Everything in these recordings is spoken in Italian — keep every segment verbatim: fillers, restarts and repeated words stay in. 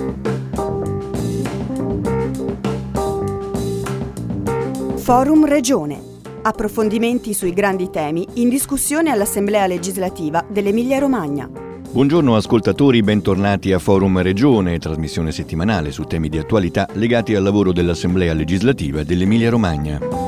Forum Regione. Approfondimenti sui grandi temi in discussione all'Assemblea legislativa dell'Emilia-Romagna. Buongiorno ascoltatori, bentornati a Forum Regione, trasmissione settimanale su temi di attualità legati al lavoro dell'Assemblea legislativa dell'Emilia-Romagna.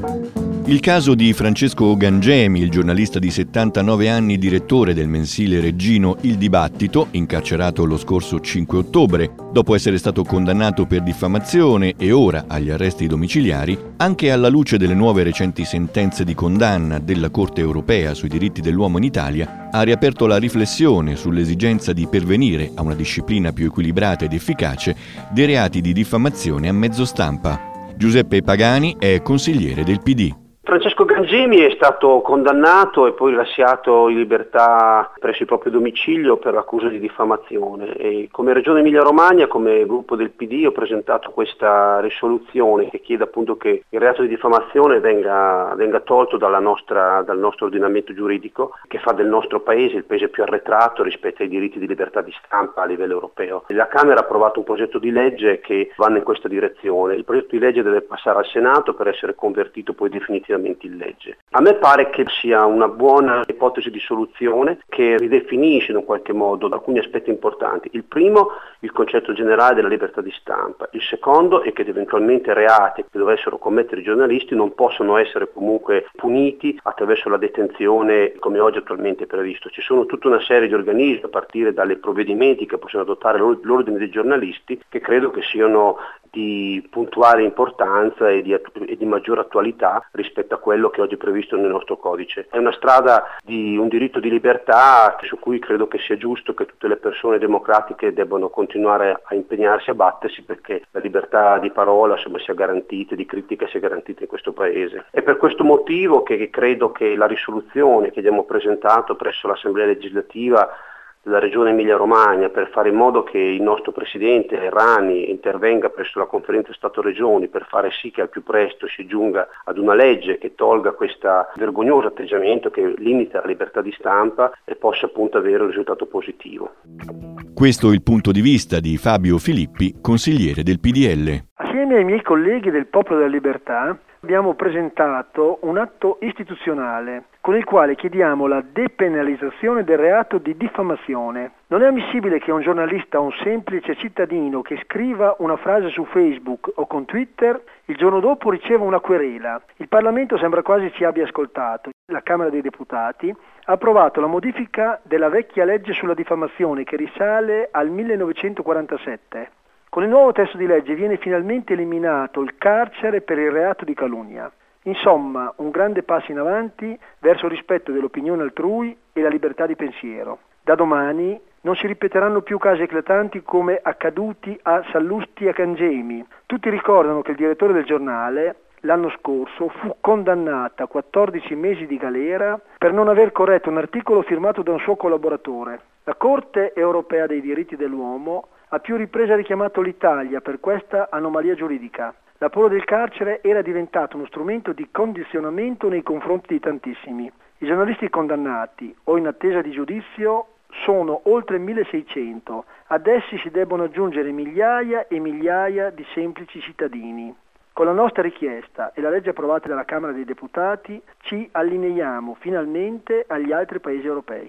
Il caso di Francesco Gangemi, il giornalista di settantanove anni, direttore del mensile reggino Il Dibattito, incarcerato lo scorso cinque ottobre, dopo essere stato condannato per diffamazione e ora agli arresti domiciliari, anche alla luce delle nuove recenti sentenze di condanna della Corte europea sui diritti dell'uomo in Italia, ha riaperto la riflessione sull'esigenza di pervenire a una disciplina più equilibrata ed efficace dei reati di diffamazione a mezzo stampa. Giuseppe Pagani è consigliere del P D. Francesco Gangemi è stato condannato e poi lasciato in libertà presso il proprio domicilio per l'accusa di diffamazione e come Regione Emilia-Romagna, come gruppo del P D, ho presentato questa risoluzione che chiede appunto che il reato di diffamazione venga, venga tolto dalla nostra, dal nostro ordinamento giuridico, che fa del nostro paese il paese più arretrato rispetto ai diritti di libertà di stampa a livello europeo. La Camera ha approvato un progetto di legge che va in questa direzione. Il progetto di legge deve passare al Senato per essere convertito poi definitivamente in legge. A me pare che sia una buona ipotesi di soluzione che ridefinisce in qualche modo alcuni aspetti importanti. Il primo, il concetto generale della libertà di stampa. Il secondo è che eventualmente reati che dovessero commettere i giornalisti non possono essere comunque puniti attraverso la detenzione come oggi attualmente è previsto. Ci sono tutta una serie di organismi a partire dalle provvedimenti che possono adottare l'ordine dei giornalisti che credo che siano di puntuale importanza e di, e di maggiore attualità rispetto a quello che oggi è previsto nel nostro codice. È una strada di un diritto di libertà su cui credo che sia giusto che tutte le persone democratiche debbano continuare a impegnarsi, a battersi perché la libertà di parola insomma, sia garantita, di critica sia garantita in questo Paese. È per questo motivo che credo che la risoluzione che abbiamo presentato presso l'Assemblea legislativa della Regione Emilia-Romagna per fare in modo che il nostro Presidente Errani intervenga presso la Conferenza Stato-Regioni per fare sì che al più presto si giunga ad una legge che tolga questo vergognoso atteggiamento che limita la libertà di stampa e possa appunto avere un risultato positivo. Questo è il punto di vista di Fabio Filippi, consigliere del P D L. Assieme ai miei colleghi del Popolo della Libertà abbiamo presentato un atto istituzionale con il quale chiediamo la depenalizzazione del reato di diffamazione. Non è ammissibile che un giornalista o un semplice cittadino che scriva una frase su Facebook o con Twitter il giorno dopo riceva una querela. Il Parlamento sembra quasi ci abbia ascoltato. La Camera dei Deputati ha approvato la modifica della vecchia legge sulla diffamazione che risale al millenovecentoquarantasette. Con il nuovo testo di legge viene finalmente eliminato il carcere per il reato di calunnia. Insomma, un grande passo in avanti verso il rispetto dell'opinione altrui e la libertà di pensiero. Da domani non si ripeteranno più casi eclatanti come accaduti a Sallusti e a Gangemi. Tutti ricordano che il direttore del giornale l'anno scorso fu condannato a quattordici mesi di galera per non aver corretto un articolo firmato da un suo collaboratore. La Corte europea dei diritti dell'uomo a più riprese ha richiamato l'Italia per questa anomalia giuridica. La paura del carcere era diventato uno strumento di condizionamento nei confronti di tantissimi. I giornalisti condannati o in attesa di giudizio sono oltre milleseicento. Ad essi si debbono aggiungere migliaia e migliaia di semplici cittadini. Con la nostra richiesta e la legge approvata dalla Camera dei Deputati ci allineiamo finalmente agli altri paesi europei.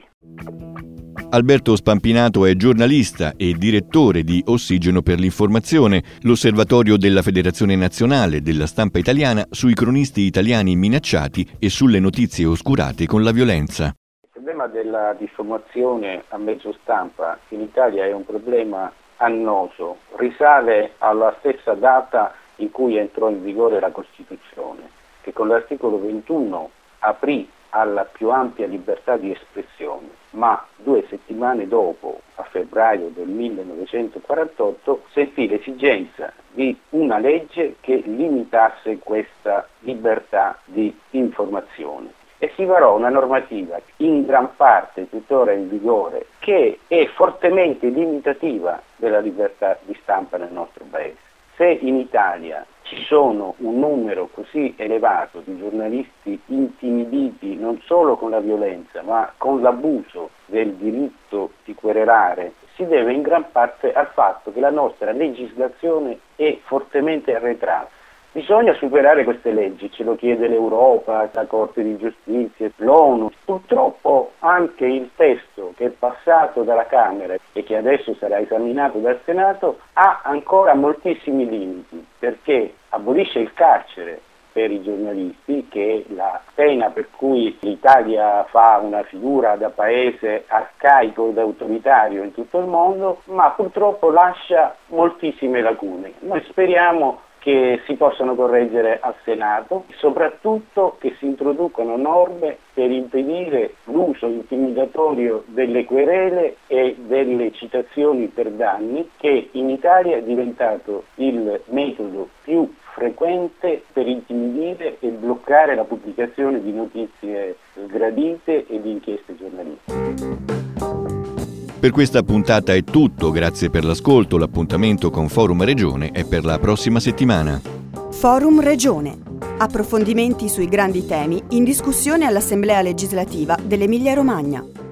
Alberto Spampinato è giornalista e direttore di Ossigeno per l'Informazione, l'osservatorio della Federazione Nazionale della Stampa Italiana sui cronisti italiani minacciati e sulle notizie oscurate con la violenza. Il problema della diffamazione a mezzo stampa in Italia è un problema annoso, risale alla stessa data in cui entrò in vigore la Costituzione, che con l'articolo ventuno aprì alla più ampia libertà di espressione, ma due settimane dopo, a febbraio del millenovecentoquarantotto, sentì l'esigenza di una legge che limitasse questa libertà di informazione. E si varò una normativa in gran parte tuttora in vigore che è fortemente limitativa della libertà di stampa nel nostro paese. Se in Italia ci sono un numero così elevato di giornalisti intimiditi non solo con la violenza ma con l'abuso del diritto di querelare, si deve in gran parte al fatto che la nostra legislazione è fortemente arretrata. Bisogna superare queste leggi, ce lo chiede l'Europa, la Corte di Giustizia, l'ONU. Purtroppo anche il testo che è passato dalla Camera e che adesso sarà esaminato dal Senato ha ancora moltissimi limiti, perché abolisce il carcere per i giornalisti, che è la pena per cui l'Italia fa una figura da paese arcaico ed autoritario in tutto il mondo, ma purtroppo lascia moltissime lacune. Noi speriamo che si possano correggere al Senato, soprattutto che si introducano norme per impedire l'uso intimidatorio delle querele e delle citazioni per danni, che in Italia è diventato il metodo più frequente per intimidire e bloccare la pubblicazione di notizie sgradite e di inchieste giornalistiche. Per questa puntata è tutto, grazie per l'ascolto, l'appuntamento con Forum Regione è per la prossima settimana. Forum Regione. Approfondimenti sui grandi temi in discussione all'Assemblea legislativa dell'Emilia Romagna.